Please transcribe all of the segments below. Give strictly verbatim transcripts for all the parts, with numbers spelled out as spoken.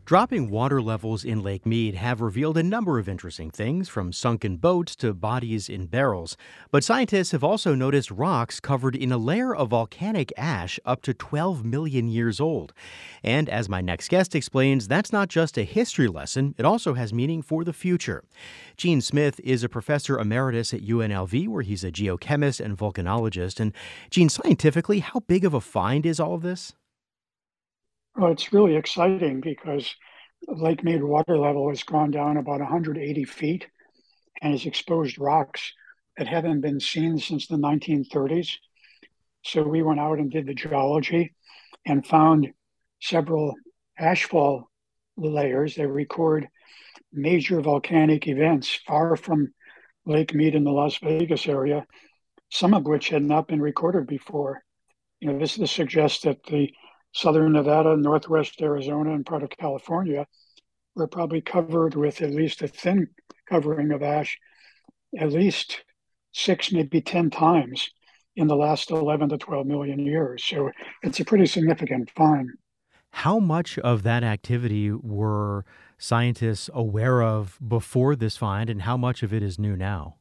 Dropping water levels in Lake Mead have revealed a number of interesting things, from sunken boats to bodies in barrels. But scientists have also noticed rocks covered in a layer of volcanic ash up to twelve million years old. And as my next guest explains, that's not just a history lesson, it also has meaning for the future. Gene Smith is a professor emeritus at U N L V, where he's a geochemist and volcanologist. And Gene, scientifically, how big of a find is all of this? Well, it's really exciting because Lake Mead water level has gone down about one hundred eighty feet and has exposed rocks that haven't been seen since the nineteen thirties. So we went out and did the geology and found several ashfall layers that record major volcanic events far from Lake Mead in the Las Vegas area, some of which had not been recorded before. You know, this, this suggests that the southern Nevada, northwest Arizona, and part of California were probably covered with at least a thin covering of ash at least six, maybe ten times in the last eleven to twelve million years. So it's a pretty significant find. How much of that activity were scientists aware of before this find, and how much of it is new now?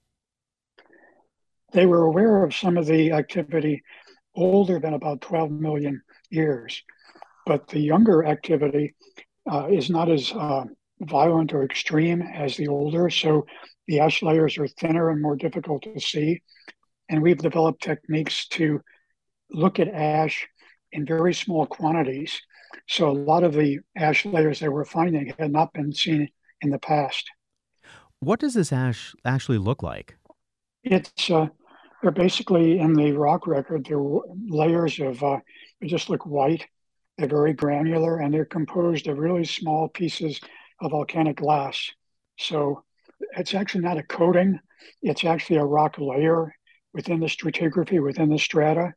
They were aware of some of the activity older than about twelve million years, but the younger activity uh, is not as uh, violent or extreme as the older. So the ash layers are thinner and more difficult to see. And we've developed techniques to look at ash in very small quantities. So a lot of the ash layers that we're finding had not been seen in the past. What does this ash actually look like? It's uh, they're basically in the rock record. They're layers of uh, they just look white. They're very granular and they're composed of really small pieces of volcanic glass. So it's actually not a coating. It's actually a rock layer within the stratigraphy, within the strata.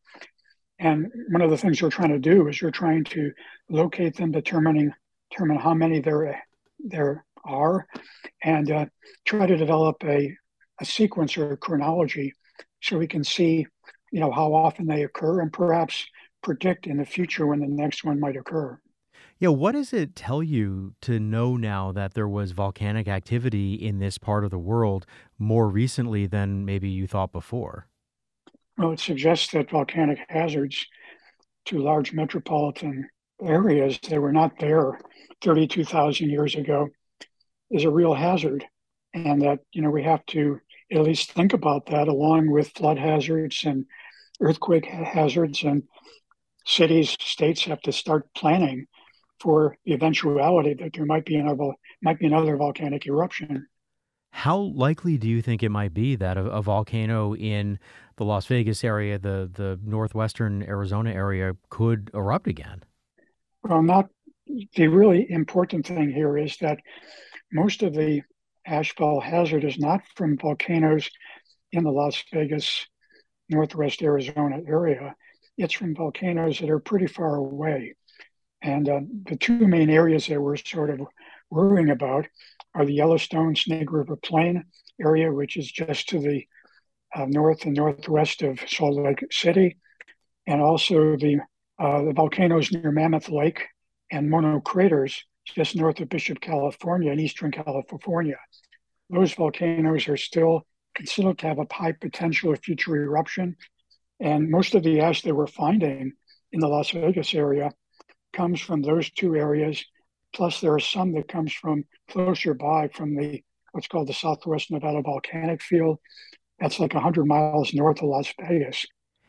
And one of the things we're trying to do is we're trying to locate them, determining determine how many there there are, and uh, try to develop a, a sequence or a chronology so we can see, you know, how often they occur and perhaps predict in the future when the next one might occur. Yeah, what does it tell you to know now that there was volcanic activity in this part of the world more recently than maybe you thought before? Well, it suggests that volcanic hazards to large metropolitan areas that were not there thirty-two thousand years ago is a real hazard. And that, you know, we have to at least think about that along with flood hazards and earthquake hazards. And cities, states have to start planning for the eventuality that there might be another might be another volcanic eruption. How likely do you think it might be that a, a volcano in the Las Vegas area, the, the northwestern Arizona area, could erupt again? Well, not the really important thing here is that most of the ashfall hazard is not from volcanoes in the Las Vegas, northwest Arizona area. It's from volcanoes that are pretty far away. And uh, the two main areas that we're sort of worrying about are the Yellowstone Snake River Plain area, which is just to the uh, north and northwest of Salt Lake City, and also the uh, the volcanoes near Mammoth Lake and Mono Craters, just north of Bishop, California, in eastern California. Those volcanoes are still considered to have a high potential of future eruption, and most of the ash that we're finding in the Las Vegas area comes from those two areas. Plus, there are some that comes from closer by from the what's called the Southwest Nevada Volcanic Field. That's like one hundred miles north of Las Vegas.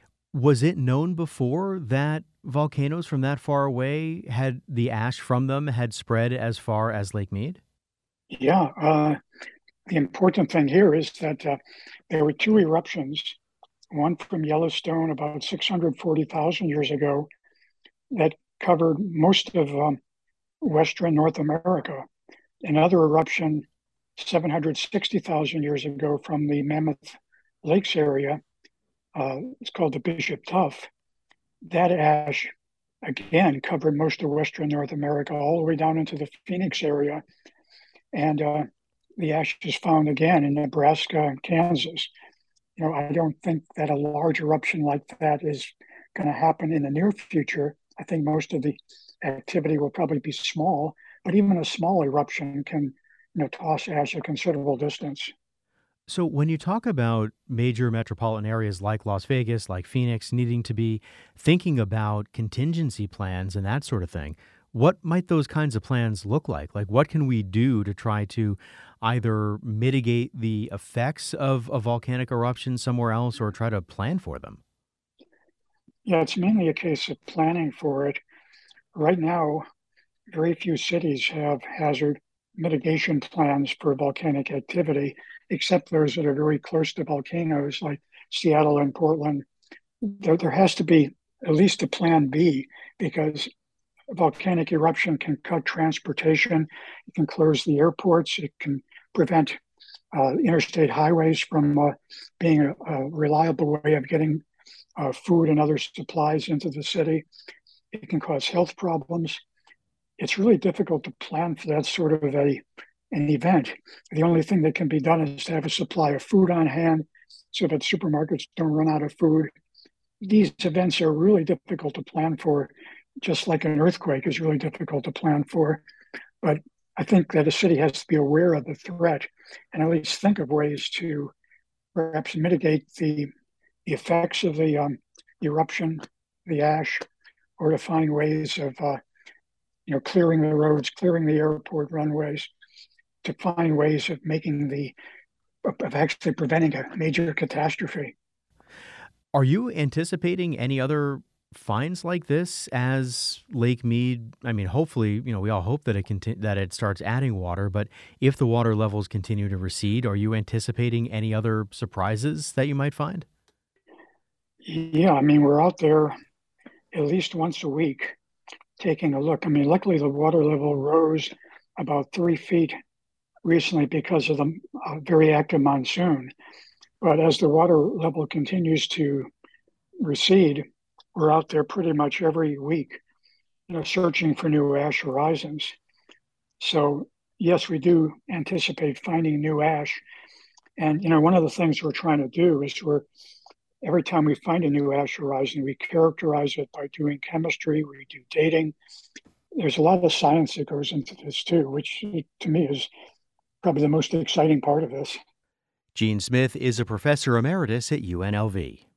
Was it known before that volcanoes from that far away had the ash from them had spread as far as Lake Mead? Yeah, uh, the important thing here is that uh, there were two eruptions, one from Yellowstone about six hundred forty thousand years ago that covered most of um, Western North America. Another eruption seven hundred sixty thousand years ago from the Mammoth Lakes area. Uh, it's called the Bishop Tuff. That ash, again, covered most of Western North America, all the way down into the Phoenix area. And uh, the ash is found again in Nebraska and Kansas. You know, I don't think that a large eruption like that is going to happen in the near future. I think most of the activity will probably be small, but even a small eruption can, you know, toss ash a considerable distance. So, when you talk about major metropolitan areas like Las Vegas, like Phoenix, needing to be thinking about contingency plans and that sort of thing, what might those kinds of plans look like? Like, what can we do to try to either mitigate the effects of a volcanic eruption somewhere else or try to plan for them? Yeah, it's mainly a case of planning for it. Right now, very few cities have hazard mitigation plans for volcanic activity, except those that are very close to volcanoes, like Seattle and Portland. There, there has to be at least a plan B because a volcanic eruption can cut transportation, it can close the airports, it can prevent uh, interstate highways from uh, being a, a reliable way of getting uh, food and other supplies into the city. It can cause health problems. It's really difficult to plan for that sort of a an event. The only thing that can be done is to have a supply of food on hand so that supermarkets don't run out of food. These events are really difficult to plan for, just like an earthquake is really difficult to plan for. But I think that a city has to be aware of the threat and at least think of ways to perhaps mitigate the, the effects of the um, eruption, the ash, or to find ways of uh, you know clearing the roads, clearing the airport runways, to find ways of making the of actually preventing a major catastrophe. Are you anticipating any other finds like this as Lake Mead? I mean, hopefully, you know, we all hope that it conti- that it starts adding water, but if the water levels continue to recede, are you anticipating any other surprises that you might find? Yeah, I mean, we're out there at least once a week taking a look. I mean, luckily the water level rose about three feet recently because of the uh, very active monsoon. But as the water level continues to recede, we're out there pretty much every week, you know, searching for new ash horizons. So yes, we do anticipate finding new ash. And you know, one of the things we're trying to do is we're every time we find a new ash horizon, we characterize it by doing chemistry, we do dating. There's a lot of science that goes into this too, which to me is probably the most exciting part of this. Gene Smith is a professor emeritus at U N L V.